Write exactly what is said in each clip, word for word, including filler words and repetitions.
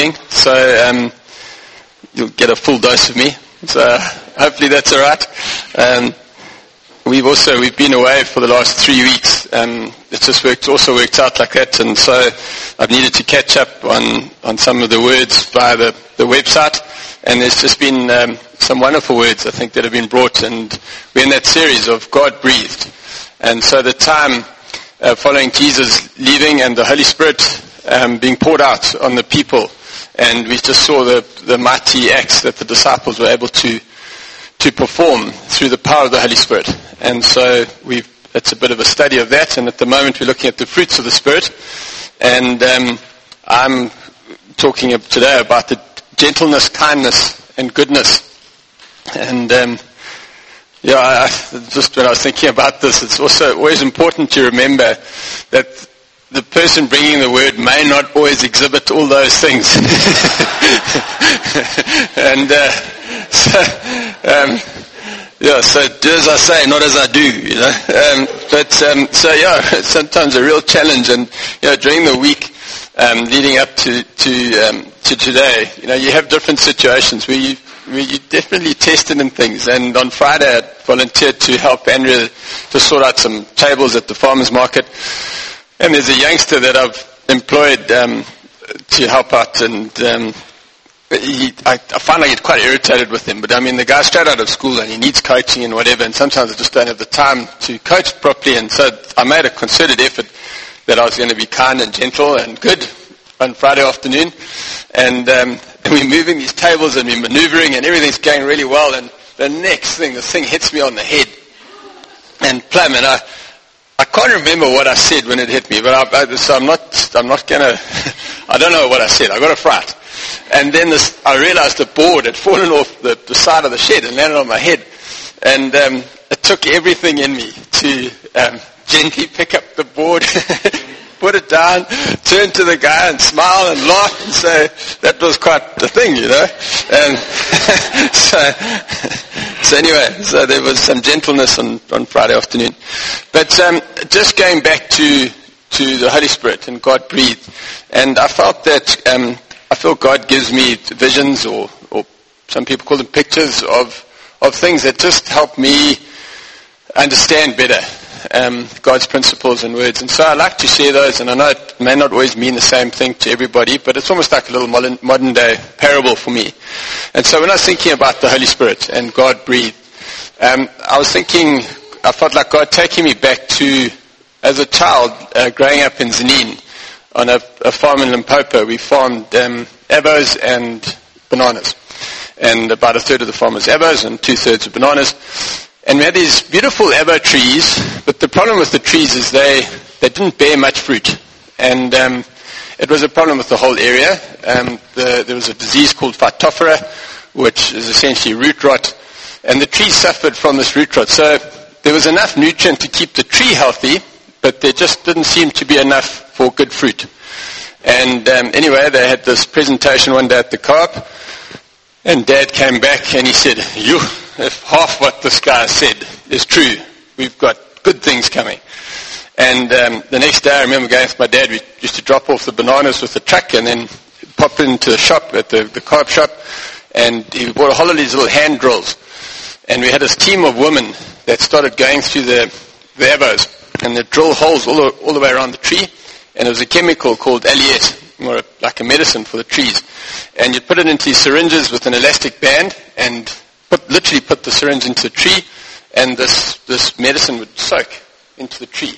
reading, so um, you'll get a full dose of me. So hopefully that's all right. Um, we've also we've been away for the last three weeks. Um, it's just worked also worked out like that, and so I've needed to catch up on, on some of the words via the, the website. And there's just been um, some wonderful words, I think, that have been brought, and we're in that series of God breathed. And so the time uh, following Jesus leaving and the Holy Spirit um, being poured out on the people, and we just saw the, the mighty acts that the disciples were able to to perform through the power of the Holy Spirit. And so we've it's a bit of a study of that, and at the moment we're looking at the fruits of the Spirit. And um, I'm talking today about the gentleness, kindness, and goodness. And um, yeah, I, just when I was thinking about this, it's also always important to remember that the person bringing the word may not always exhibit all those things. and uh, so, um, yeah, so do as I say, not as I do, you know. Um, but um, so yeah, it's sometimes a real challenge. And you know, during the week um, leading up to to um, to today, you know, you have different situations where you where you definitely tested in things. And on Friday, I volunteered to help Andrea to sort out some tables at the farmers market. And there's a youngster that I've employed um, to help out, and um, he, I, I find I get quite irritated with him. But I mean, the guy's straight out of school and he needs coaching and whatever, and sometimes I just don't have the time to coach properly. And so I made a concerted effort that I was going to be kind and gentle and good on Friday afternoon. And, um, and we're moving these tables and we're maneuvering and everything's going really well. And the next thing, the thing hits me on the head and plumb, and I. I can't remember what I said when it hit me, but I, I, so I'm not, I'm not gonna, I don't know what I said. I got a fright. And then this, I realized the board had fallen off the, the side of the shed and landed on my head. And um, it took everything in me to um, gently pick up the board, put it down, turn to the guy and smile and laugh and say, that was quite the thing, you know. And so, so anyway, so there was some gentleness on, on Friday afternoon. But um, just going back to to the Holy Spirit and God breathed, and I felt that um, I feel God gives me visions, or, or some people call them pictures of of things that just help me understand better um, God's principles and words. And so I like to share those, and I know it may not always mean the same thing to everybody, but it's almost like a little modern, modern day parable for me. And so when I was thinking about the Holy Spirit and God breathed, um, I was thinking, I felt like God taking me back to, as a child, uh, growing up in Zanin, on a, a farm in Limpopo. We farmed um, avos and bananas. And about a third of the farm was avos and two-thirds of bananas. And we had these beautiful avo trees, but the problem with the trees is they, they didn't bear much fruit. And um, it was a problem with the whole area. Um, the, there was a disease called Phytophthora, which is essentially root rot. And the trees suffered from this root rot. So there was enough nutrient to keep the tree healthy, but there just didn't seem to be enough for good fruit. And um, anyway, they had this presentation one day at the co-op, and Dad came back and he said, you, if half what this guy said is true, we've got good things coming. And um, the next day I remember going with my dad, we used to drop off the bananas with the truck and then pop into the shop, at the, the co-op shop, and he bought a whole lot of these little hand drills. And we had this team of women that started going through the, the avos, and they drill holes all the, all the way around the tree, and there was a chemical called Aliette, or a, like a medicine for the trees. And you put it into syringes with an elastic band, and put, literally put the syringe into the tree, and this, this medicine would soak into the tree.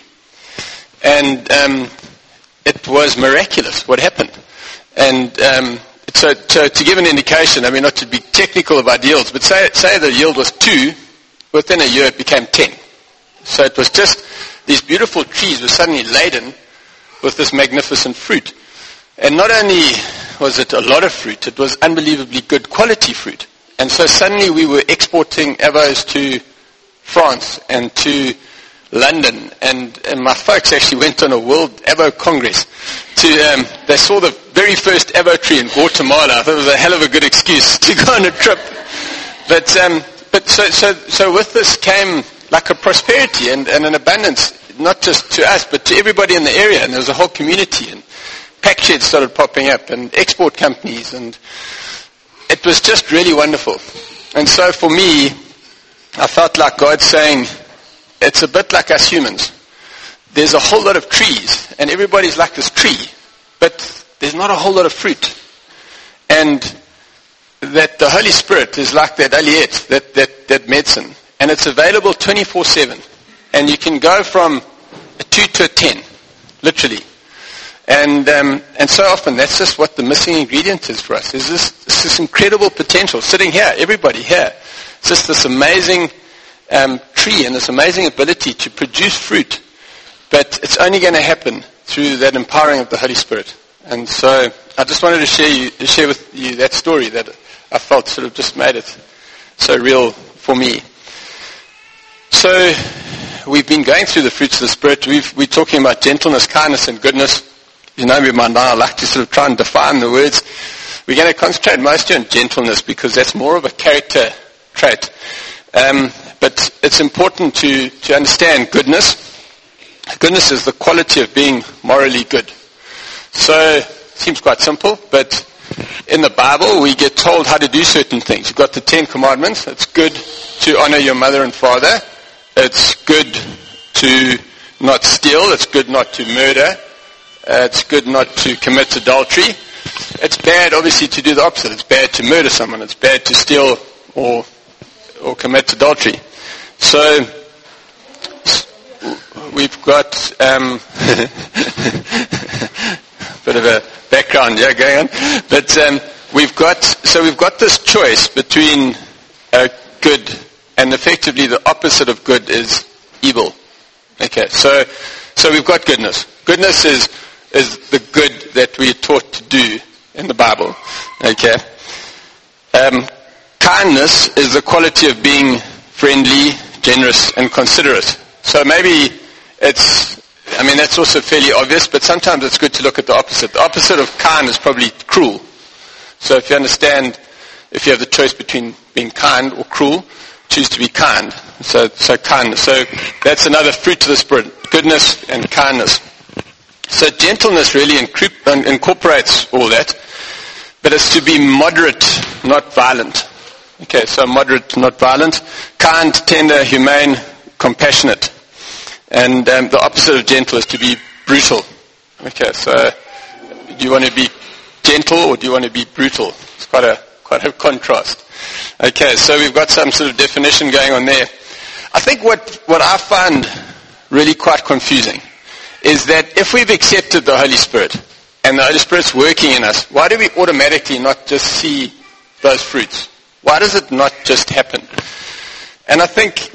And um, it was miraculous what happened. And um, so, so to give an indication, I mean, not to be technical about yields, but say, say the yield was two, within a year it became ten. So it was just, these beautiful trees were suddenly laden with this magnificent fruit. And not only was it a lot of fruit, it was unbelievably good quality fruit. And so suddenly we were exporting avos to France and to London, and, and my folks actually went on a World Avo Congress. To um, they saw the very first avo tree in Guatemala. I thought it was a hell of a good excuse to go on a trip. But um, but so so so with this came like a prosperity and, and an abundance, not just to us but to everybody in the area. And there was a whole community. And pack sheds started popping up and export companies, and it was just really wonderful. And so for me, I felt like God saying, it's a bit like us humans. There's a whole lot of trees, and everybody's like this tree, but there's not a whole lot of fruit. And that the Holy Spirit is like that aliet, that, that, that medicine, and it's available twenty-four seven. And you can go from a two to a ten, literally. And um, and so often that's just what the missing ingredient is for us. Is this, this incredible potential sitting here, everybody here. It's just this amazing um, tree and this amazing ability to produce fruit. But it's only going to happen through that empowering of the Holy Spirit. And so I just wanted to share you to share with you that story that I felt sort of just made it so real for me. So we've been going through the fruits of the Spirit. We've, we're talking about gentleness, kindness, and goodness. You know me by now, I like to sort of try and define the words. We're going to concentrate mostly on gentleness because that's more of a character trait. Um, but it's important to, to understand goodness. Goodness is the quality of being morally good. So, it seems quite simple, but in the Bible we get told how to do certain things. You've got the Ten Commandments. It's good to honor your mother and father. It's good to not steal. It's good not to murder. Uh, it's good not to commit adultery. It's bad, obviously, to do the opposite. It's bad to murder someone. It's bad to steal or or commit adultery. So we've got um, bit of a background, yeah, going on. But um, we've got so we've got this choice between uh, good and effectively the opposite of good is evil. Okay, so so we've got goodness. Goodness is is the good that we are taught to do in the Bible. Okay. Um, kindness is the quality of being friendly, generous, and considerate. So maybe it's, I mean, that's also fairly obvious, but sometimes it's good to look at the opposite. The opposite of kind is probably cruel. So if you understand, if you have the choice between being kind or cruel, choose to be kind. So, so kindness. So that's another fruit of the Spirit, goodness and kindness. So gentleness really incorporates all that, but it's to be moderate, not violent. Okay, so moderate, not violent. Kind, tender, humane, compassionate. And um, the opposite of gentle is to be brutal. Okay, so do you want to be gentle or do you want to be brutal? It's quite a quite a contrast. Okay, so we've got some sort of definition going on there. I think what, what I find really quite confusing is that if we've accepted the Holy Spirit and the Holy Spirit's working in us, why do we automatically not just see those fruits? Why does it not just happen? And I think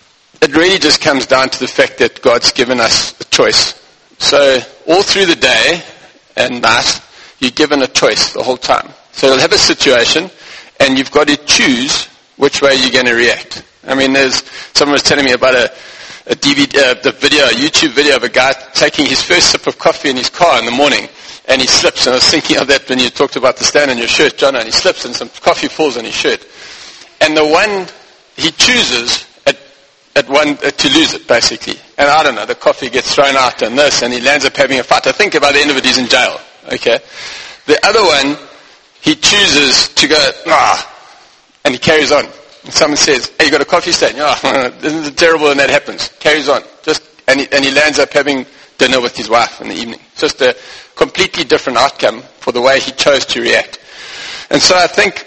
it really just comes down to the fact that God's given us a choice. So all through the day and night, you're given a choice the whole time. So you'll have a situation and you've got to choose which way you're going to react. I mean, there's someone was telling me about a a D V D, uh, the video, a YouTube video of a guy taking his first sip of coffee in his car in the morning, and he slips. And I was thinking of that when you talked about the stain on your shirt, John, and he slips and some coffee falls on his shirt. And the one he chooses at, at one uh, to lose it, basically. And I don't know, the coffee gets thrown out and this, and he lands up having a fight. I think by the end of it he's in jail. Okay. The other one, he chooses to go, ah, and he carries on. And someone says, hey, you got a coffee stain? Oh, isn't it terrible when that happens? Carries on. Just, and, he, and he lands up having dinner with his wife in the evening. Just a completely different outcome for the way he chose to react. And so I think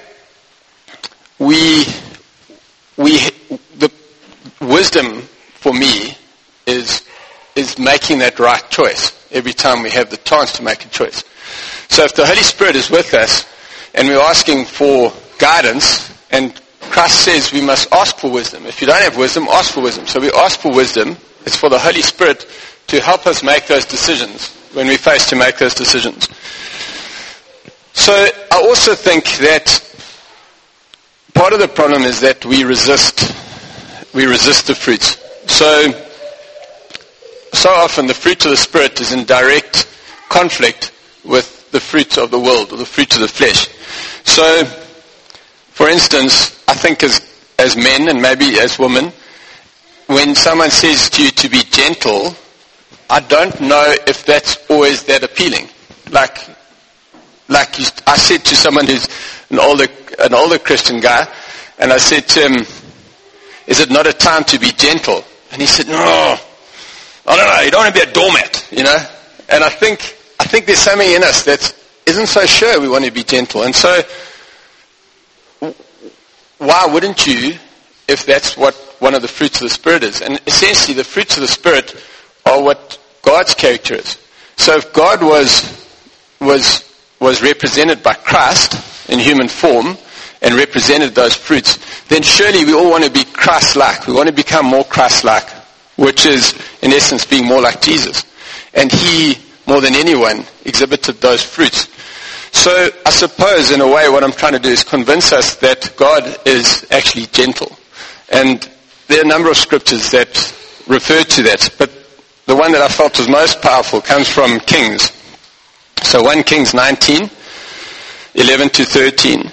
we, we, the wisdom for me is, is making that right choice every time we have the chance to make a choice. So if the Holy Spirit is with us and we're asking for guidance, and Christ says we must ask for wisdom. If you don't have wisdom, ask for wisdom. So we ask for wisdom. It's for the Holy Spirit to help us make those decisions when we're faced to make those decisions. So I also think that part of the problem is that we resist, we resist the fruits. So, so often the fruit of the Spirit is in direct conflict with the fruit of the world, or the fruit of the flesh. So, for instance, I think as as men and maybe as women, when someone says to you to be gentle, I don't know if that's always that appealing. like, like you, I said to someone who's an older, an older Christian guy, and I said to him, is it not a time to be gentle? And he said, no, I don't know, you don't want to be a doormat, you know? And I think, I think there's something in us that isn't so sure we want to be gentle. And so, why wouldn't you, if that's what one of the fruits of the Spirit is? And essentially, the fruits of the Spirit are what God's character is. So if God was, was, was represented by Christ in human form, and represented those fruits, then surely we all want to be Christ-like. We want to become more Christ-like, which is, in essence, being more like Jesus. And he, more than anyone, exhibited those fruits. So I suppose, in a way, what I'm trying to do is convince us that God is actually gentle. And there are a number of scriptures that refer to that, but the one that I felt was most powerful comes from Kings. So First Kings nineteen, eleven to thirteen.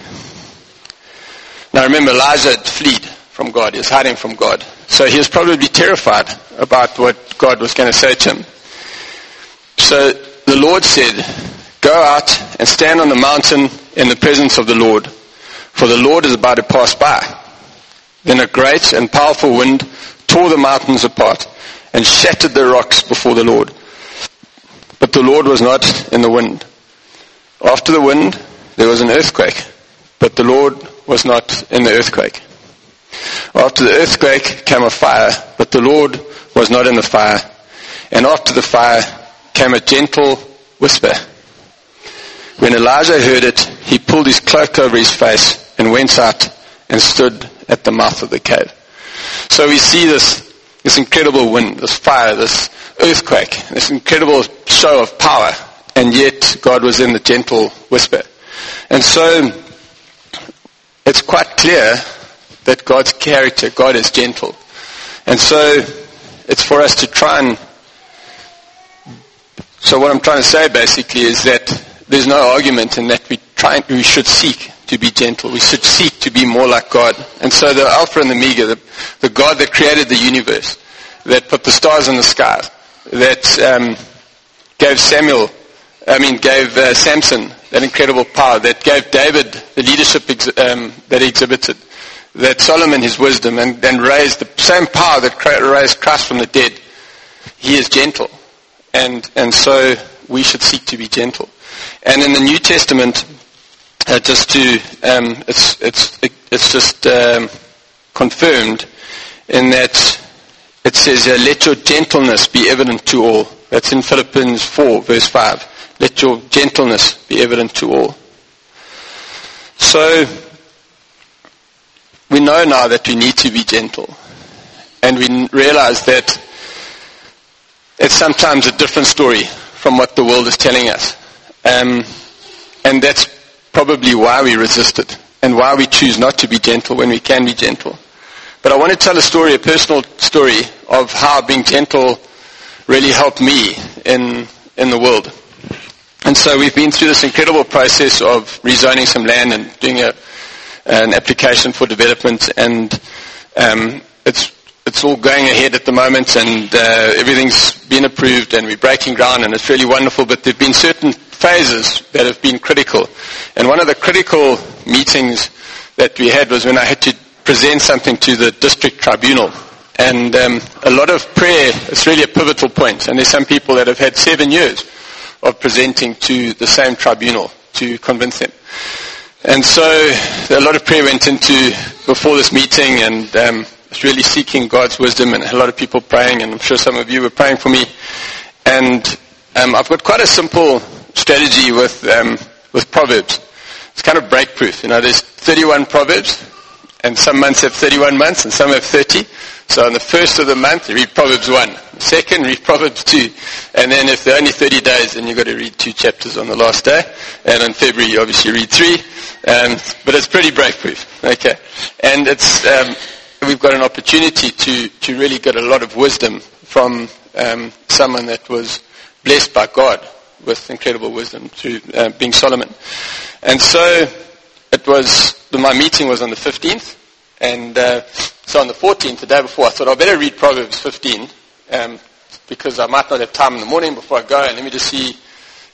Now remember, Elijah had fled from God. He was hiding from God. So he was probably terrified about what God was going to say to him. So the Lord said, go out and stand on the mountain in the presence of the Lord, for the Lord is about to pass by. Then a great and powerful wind tore the mountains apart and shattered the rocks before the Lord. But the Lord was not in the wind. After the wind, there was an earthquake, but the Lord was not in the earthquake. After the earthquake came a fire, but the Lord was not in the fire. And after the fire came a gentle whisper. When Elijah heard it, he pulled his cloak over his face and went out and stood at the mouth of the cave. So we see this, this incredible wind, this fire, this earthquake, this incredible show of power, and yet God was in the gentle whisper. And so it's quite clear that God's character, God is gentle. And so it's for us to try and, so what I'm trying to say basically is that there's no argument in that we try, we should seek to be gentle. We should seek to be more like God. And so the Alpha and the Omega, the, the God that created the universe, that put the stars in the sky, that um, gave Samuel, I mean gave uh, Samson that incredible power, that gave David the leadership ex- um, that he exhibited, that Solomon his wisdom, and, and raised the same power that raised Christ from the dead. He is gentle. And and so we should seek to be gentle. And in the New Testament, uh, just to, um, it's, it's, it's just um, confirmed in that it says, uh, let your gentleness be evident to all. That's in Philippians four, verse five. Let your gentleness be evident to all. So, we know now that we need to be gentle. And we realize that it's sometimes a different story from what the world is telling us. Um, and that's probably why we resist it, and why we choose not to be gentle when we can be gentle. But I want to tell a story, a personal story, of how being gentle really helped me in in the world. And so we've been through this incredible process of rezoning some land and doing a, an application for development, and um, it's it's all going ahead at the moment, and uh, everything's been approved, and we're breaking ground, and it's really wonderful. But there have been certain phases that have been critical. And one of the critical meetings that we had was when I had to present something to the district tribunal. And um, a lot of prayer, it's really a pivotal point. And there's some people that have had seven years of presenting to the same tribunal to convince them. And so a lot of prayer went into before this meeting, and um, it's really seeking God's wisdom, and a lot of people praying, and I'm sure some of you were praying for me. And um, I've got quite a simple strategy with um, with Proverbs. It's kind of break-proof. You know, there's thirty-one Proverbs, and some months have thirty-one months, and some have thirty. So on the first of the month, you read Proverbs one. The second, read Proverbs two. And then if there are only thirty days, then you've got to read two chapters on the last day. And in February, you obviously read three. Um, but it's pretty break-proof. Okay. And it's um, we've got an opportunity to, to really get a lot of wisdom from um, someone that was blessed by God with incredible wisdom, through uh, being Solomon. And so it was, my meeting was on the fifteenth. And uh, so on the fourteenth, the day before, I thought I better read Proverbs fifteen, um, because I might not have time in the morning before I go, and let me just see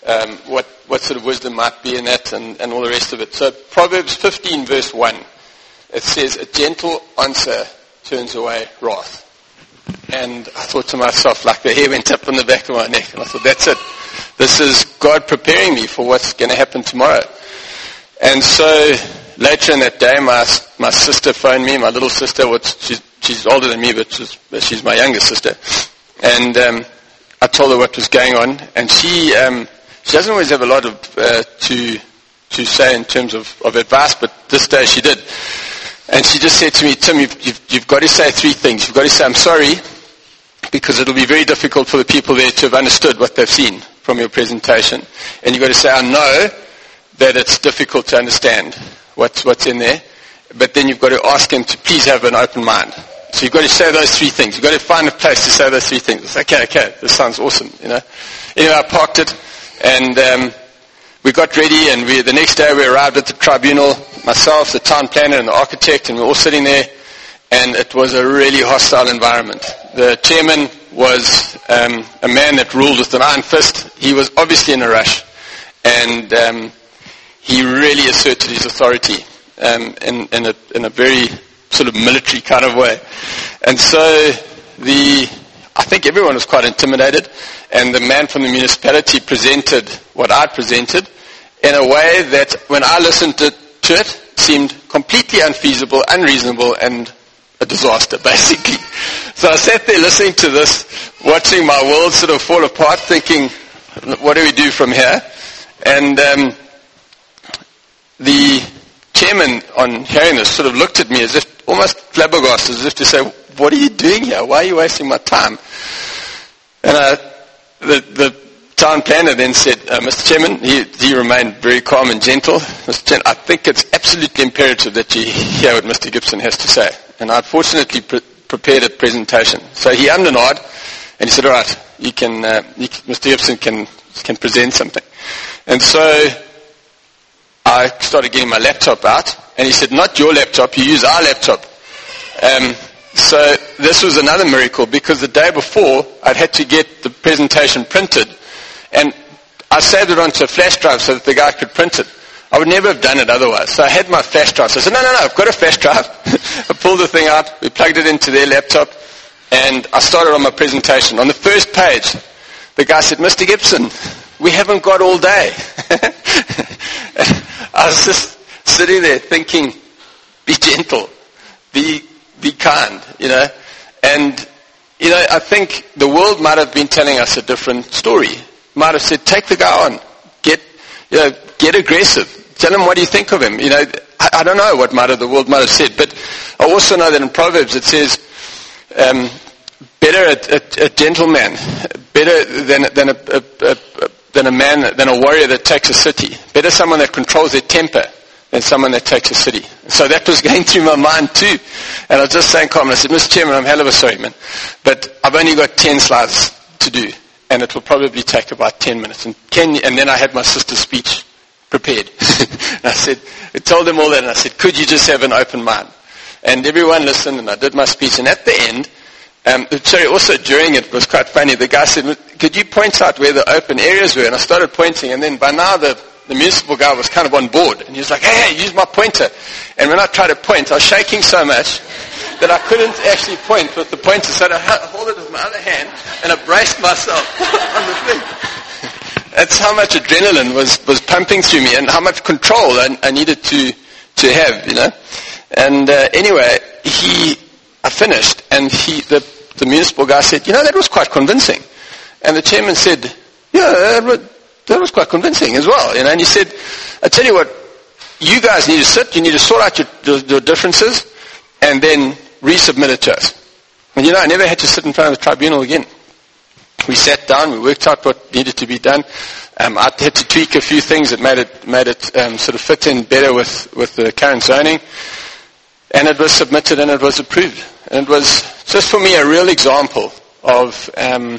um, what, what sort of wisdom might be in that and, and all the rest of it. So Proverbs fifteen verse one, it says, a gentle answer turns away wrath. And I thought to myself, like the hair went up on the back of my neck, and I thought, that's it. This is God preparing me for what's going to happen tomorrow. And so later in that day, my my sister phoned me, my little sister, which she's, she's older than me, but she's, she's my younger sister. And um, I told her what was going on, and she um, she doesn't always have a lot of uh, to to say in terms of, of advice, but this day she did. And she just said to me, Tim, you've, you've, you've got to say three things. You've got to say, I'm sorry, because it'll be very difficult for the people there to have understood what they've seen from your presentation. And you've got to say, I know that it's difficult to understand what's, what's in there, but then you've got to ask them to please have an open mind. So you've got to say those three things. You've got to find a place to say those three things. It's okay, okay, this sounds awesome, you know. Anyway, I parked it, and um, we got ready, and we, the next day we arrived at the tribunal, myself, the town planner, and the architect, and we were all sitting there, and it was a really hostile environment. The chairman was um, a man that ruled with an iron fist. He was obviously in a rush, and um, he really asserted his authority um, in, in, a, in a very sort of military kind of way. And so the, I think everyone was quite intimidated, and the man from the municipality presented what I presented in a way that when I listened to, to it, seemed completely unfeasible, unreasonable, and a disaster, basically. So I sat there listening to this, watching my world sort of fall apart, thinking, what do we do from here? And um, the chairman, on hearing this, sort of looked at me as if, almost flabbergasted, as if to say, what are you doing here? Why are you wasting my time? And I, the, the town planner then said, uh, Mister Chairman, he, he remained very calm and gentle. Mister Chairman, I think it's absolutely imperative that you hear what Mister Gibson has to say. And I fortunately pre- prepared a presentation. So he ummed and ahed, and he said, all right, you can, uh, you can, Mister Gibson can, can present something. And so I started getting my laptop out, and he said, not your laptop, you use our laptop. Um, so this was another miracle, because the day before, I'd had to get the presentation printed, and I saved it onto a flash drive so that the guy could print it. I would never have done it otherwise. So I had my flash drive. So I said, no, no, no, I've got a flash drive. I pulled the thing out, we plugged it into their laptop, and I started on my presentation. On the first page, the guy said, Mister Gibson, we haven't got all day. I was just sitting there thinking, be gentle, be be kind, you know. And, you know, I think the world might have been telling us a different story. Might have said, take the guy on, get, you know, get aggressive. Tell him what do you think of him. You know, I, I don't know what might have, the world might have said, but I also know that in Proverbs it says, um, better a, a, a gentleman, better than than a, a, a, than a man, than a warrior that takes a city. Better someone that controls their temper than someone that takes a city. So that was going through my mind too. And I was just saying, Carmen, I said, Mister Chairman, I'm hell of a sorry, man, but I've only got ten slides to do, and it will probably take about ten minutes. And can you, and then I had my sister's speech prepared. And I said, I told them all that, and I said, could you just have an open mind? And everyone listened, and I did my speech. And at the end, um, sorry, also during it was quite funny. The guy said, could you point out where the open areas were? And I started pointing, and then by now the, the municipal guy was kind of on board. And he was like, hey, hey, use my pointer. And when I tried to point, I was shaking so much that I couldn't actually point with the pointer. So I hold it with my other hand, and I braced myself on the thing. That's how much adrenaline was, was pumping through me, and how much control I, I needed to to have, you know. And uh, anyway, he, I finished, and he, the, the municipal guy said, you know, that was quite convincing. And the chairman said, yeah, that was, that was quite convincing as well, you know. And he said, I tell you what, you guys need to sit, you need to sort out your, your, your differences, and then resubmit it to us. And you know, I never had to sit in front of the tribunal again. We sat down, we worked out what needed to be done. Um, I had to tweak a few things that made it made it um, sort of fit in better with, with the current zoning. And it was submitted and it was approved. And it was just for me a real example of um,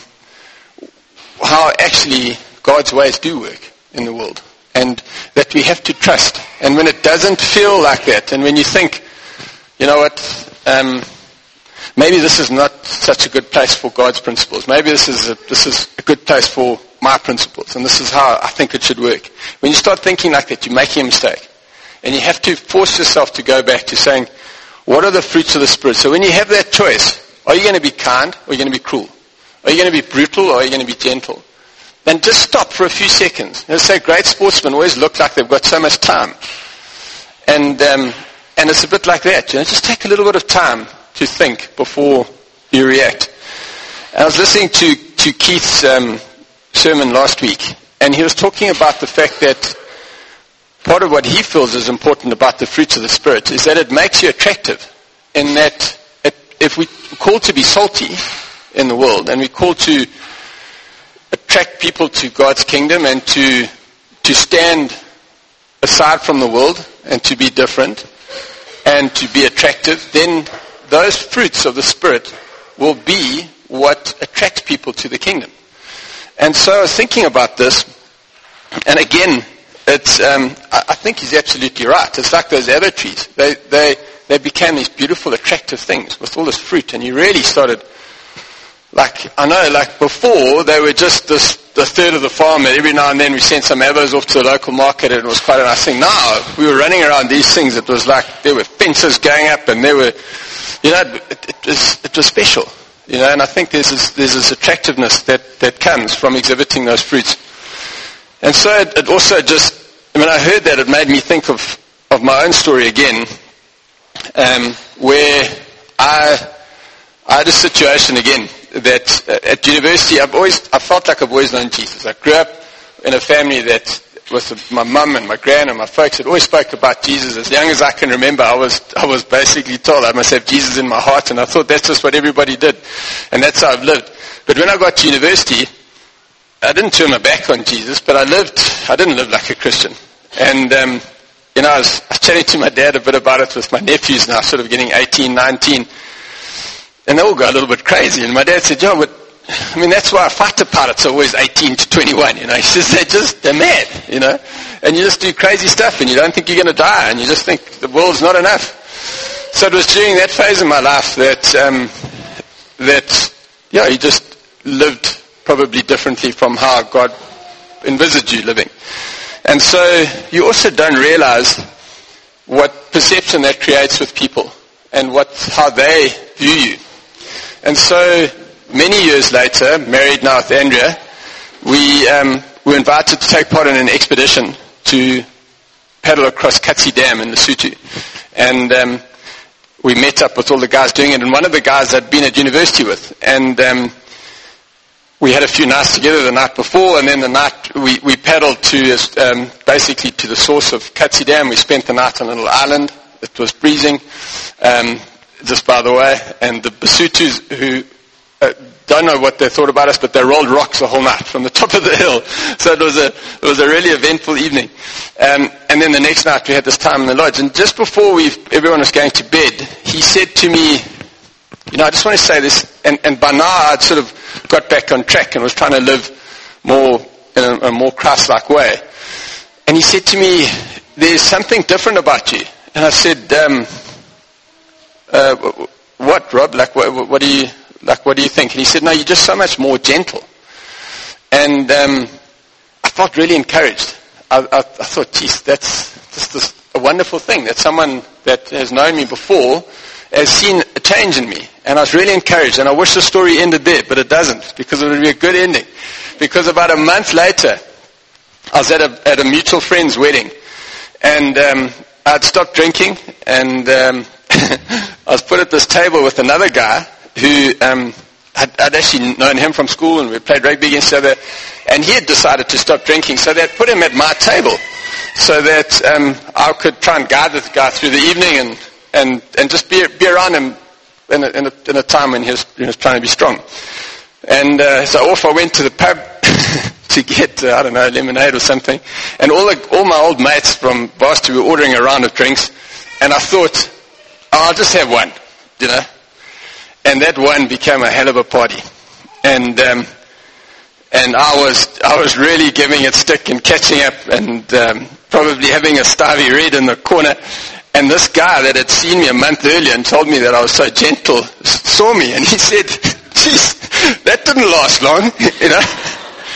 how actually God's ways do work in the world. And that we have to trust. And when it doesn't feel like that, and when you think, you know what, um, maybe this is not such a good place for God's principles. Maybe this is a, this is a good place for my principles, and this is how I think it should work. When you start thinking like that, you're making a mistake. And you have to force yourself to go back to saying, what are the fruits of the Spirit? So when you have that choice, are you going to be kind or are you going to be cruel? Are you going to be brutal or are you going to be gentle? Then just stop for a few seconds. They say great sportsmen always look like they've got so much time. And um, and it's a bit like that. You know, just take a little bit of time to think before you react. I was listening to, to Keith's um, sermon last week, and he was talking about the fact that part of what he feels is important about the fruits of the Spirit is that it makes you attractive, in that it, if we're called to be salty in the world, and we're called to attract people to God's kingdom and to to stand aside from the world and to be different and to be attractive, then those fruits of the Spirit will be what attracts people to the kingdom. And so I was thinking about this, and again, it's um, I, I think he's absolutely right. It's like those other trees. They they they became these beautiful, attractive things with all this fruit, and you really started. Like, I know, like before, they were just this, the third of the farm, and every now and then we sent some avos off to the local market, and it was quite a nice thing. Now, we were running around these things, it was like, there were fences going up, and there were, you know, it, it, was, it was special, you know, and I think there's this, there's this attractiveness that, that comes from exhibiting those fruits. And so it, it also just, when I heard that, it made me think of, of my own story again, um, where I, I had a situation again, that uh, at university I've always, I felt like I've always known Jesus. I grew up in a family that, with my mum and my gran and my folks, had always spoke about Jesus. As young as I can remember, I was, I was basically told I must have Jesus in my heart, and I thought that's just what everybody did. And that's how I've lived. But when I got to university, I didn't turn my back on Jesus, but I lived, I didn't live like a Christian. And, um, you know, I was, I was chatting to my dad a bit about it with my nephews now, sort of getting eighteen, nineteen. And they all go a little bit crazy. And my dad said, yeah, but, I mean, that's why fighter pilots are always eighteen to twenty-one, you know. He says, they're just, they're mad, you know. And you just do crazy stuff, and you don't think you're going to die, and you just think the world's not enough. So it was during that phase of my life that, um, that, yeah, you just lived probably differently from how God envisaged you living. And so you also don't realize what perception that creates with people and what, how they view you. And so, many years later, married now with Andrea, we um, were invited to take part in an expedition to paddle across Katsi Dam in Lesotho. And um, we met up with all the guys doing it, and one of the guys I'd been at university with. And um, we had a few nights together the night before, and then the night we, we paddled to um, basically to the source of Katsi Dam. We spent the night on a little island. It was freezing. Um, just by the way, and the Basutus, who uh, don't know what they thought about us, but they rolled rocks the whole night from the top of the hill. So it was a it was a really eventful evening. Um, and then the next night we had this time in the lodge. And just before we everyone was going to bed, he said to me, you know, I just want to say this, and, and by now I'd sort of got back on track and was trying to live more in a, a more Christ-like way. And he said to me, there's something different about you. And I said, um, Uh, what, Rob? Like, what, what do you like? What do you think? And he said, "No, you're just so much more gentle." And um, I felt really encouraged. I, I, I thought, "Geez, that's just this, a wonderful thing that someone that has known me before has seen a change in me." And I was really encouraged. And I wish the story ended there, but it doesn't, because it would be a good ending. Because about a month later, I was at a at a mutual friend's wedding, and um, I'd stopped drinking, and um, I was put at this table with another guy who um, I'd, I'd actually known him from school, and we played rugby against each other, and he had decided to stop drinking, so they put him at my table so that um, I could try and guide this guy through the evening and, and, and just be, be around him in a, in, a, in a time when he was, he was trying to be strong. And uh, so off I went to the pub to get, uh, I don't know, lemonade or something, and all, the, all my old mates from Boston were ordering a round of drinks, and I thought, I'll just have one, you know. And that one became a hell of a party. And um, and I was I was really giving it stick and catching up, and um, probably having a Stavy Red in the corner. And this guy that had seen me a month earlier and told me that I was so gentle saw me, and he said, "Geez, that didn't last long," you know.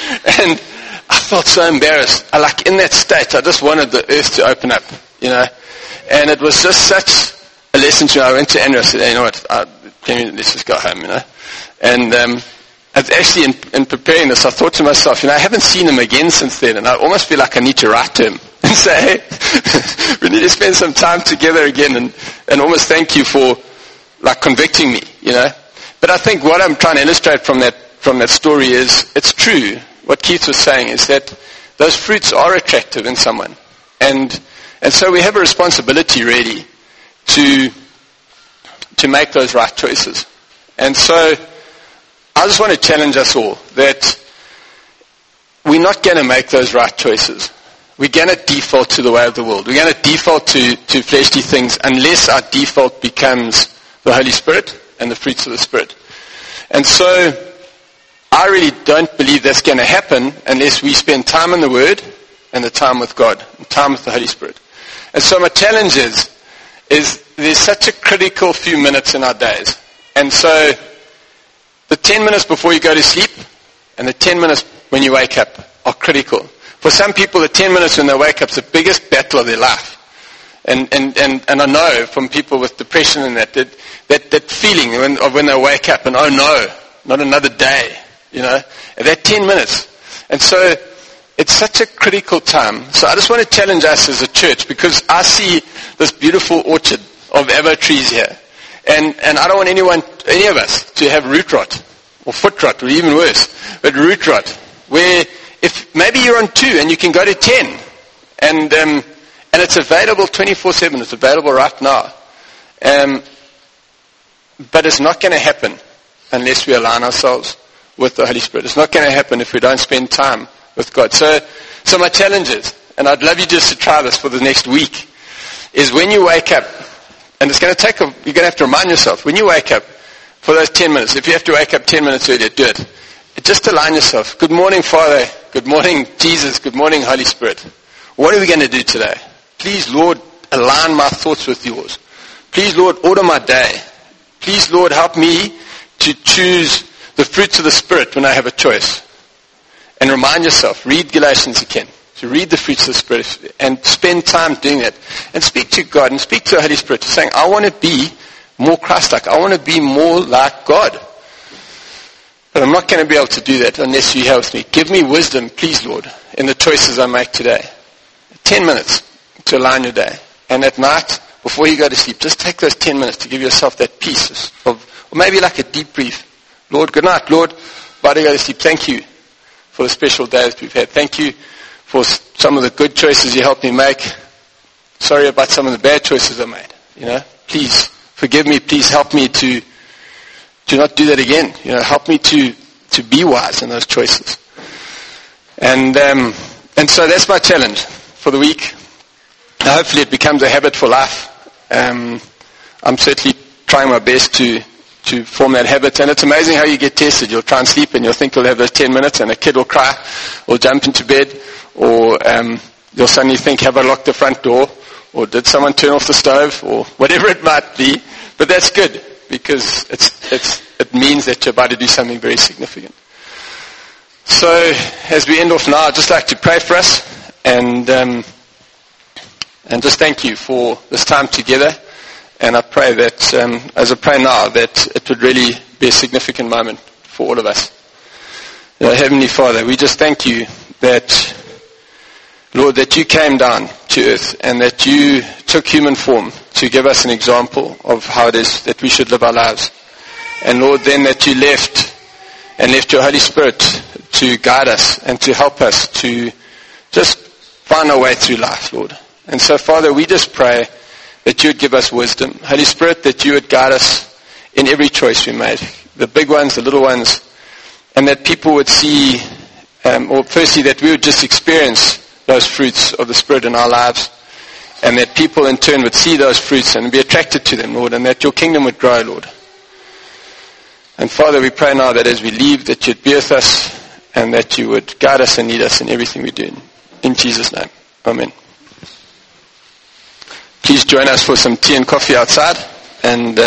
And I felt so embarrassed. I, like in that state, I just wanted the earth to open up, you know. And it was just such a lesson to me. I went to Andrew, I said, hey, you know what, I, can you, let's just go home, you know. And um, actually in, in preparing this, I thought to myself, you know, I haven't seen him again since then, and I almost feel like I need to write to him and say, hey, we need to spend some time together again, and, and almost thank you for, like, convicting me, you know. But I think what I'm trying to illustrate from that from that story is, it's true. What Keith was saying is that those fruits are attractive in someone. And and so we have a responsibility, really, to to make those right choices. And so I just want to challenge us all that we're not going to make those right choices. We're going to default to the way of the world. We're going to default to, to fleshly things unless our default becomes the Holy Spirit and the fruits of the Spirit. And so I really don't believe that's going to happen unless we spend time in the Word and the time with God, and time with the Holy Spirit. And so my challenge is, is there's such a critical few minutes in our days. And so the ten minutes before you go to sleep and the ten minutes when you wake up are critical. For some people, the ten minutes when they wake up is the biggest battle of their life. And, and, and, and I know from people with depression and that, that, that, that feeling when, of when they wake up and, oh no, not another day, you know, and that ten minutes. And so it's such a critical time. So I just want to challenge us as a church, because I see this beautiful orchard of avo trees here. And, and I don't want anyone, any of us, to have root rot, or foot rot, or even worse, but root rot, where if maybe you're on two and you can go to ten, and um, and it's available twenty-four seven, it's available right now. Um, but it's not going to happen unless we align ourselves with the Holy Spirit. It's not going to happen if we don't spend time with God. So, so my challenge is, and I'd love you just to try this for the next week, is when you wake up, and it's going to take a, you're going to have to remind yourself, when you wake up, for those ten minutes, if you have to wake up ten minutes earlier, do it. Just align yourself. Good morning, Father. Good morning, Jesus. Good morning, Holy Spirit. What are we going to do today? Please, Lord, align my thoughts with yours. Please, Lord, order my day. Please, Lord, help me to choose the fruits of the Spirit when I have a choice. And remind yourself, read Galatians again. To read the fruits of the Spirit and spend time doing that. And speak to God and speak to the Holy Spirit, saying, I want to be more Christ-like. I want to be more like God. But I'm not going to be able to do that unless you help me. Give me wisdom, please, Lord, in the choices I make today. Ten minutes to align your day. And at night, before you go to sleep, just take those ten minutes to give yourself that peace of, or maybe like a deep breath. Lord, good night. Lord, about to go to sleep. Thank you for the special days we've had. Thank you for some of the good choices you helped me make. Sorry about some of the bad choices I made. You know, please forgive me. Please help me to do not do that again. You know, help me to, to be wise in those choices. And um, and so that's my challenge for the week. Now hopefully it becomes a habit for life. Um, I'm certainly trying my best to to form that habit. And it's amazing how you get tested. You'll try and sleep and you'll think you'll have those ten minutes and a kid will cry or jump into bed, or um, you'll suddenly think, have I locked the front door? Or did someone turn off the stove? Or whatever it might be. But that's good, because it's, it's, it means that you're about to do something very significant. So as we end off now, I'd just like to pray for us and um, and just thank you for this time together. And I pray that, um, as I pray now, that it would really be a significant moment for all of us. You know, Heavenly Father, we just thank you that, Lord, that you came down to earth and that you took human form to give us an example of how it is that we should live our lives. And Lord, then that you left and left your Holy Spirit to guide us and to help us to just find our way through life, Lord. And so, Father, we just pray that you would give us wisdom. Holy Spirit, that you would guide us in every choice we made, the big ones, the little ones, and that people would see, um, or firstly, that we would just experience those fruits of the Spirit in our lives, and that people in turn would see those fruits and be attracted to them, Lord, and that your kingdom would grow, Lord. And Father, we pray now that as we leave, that you'd be with us and that you would guide us and lead us in everything we do. In Jesus' name. Amen. Please join us for some tea and coffee outside. And uh,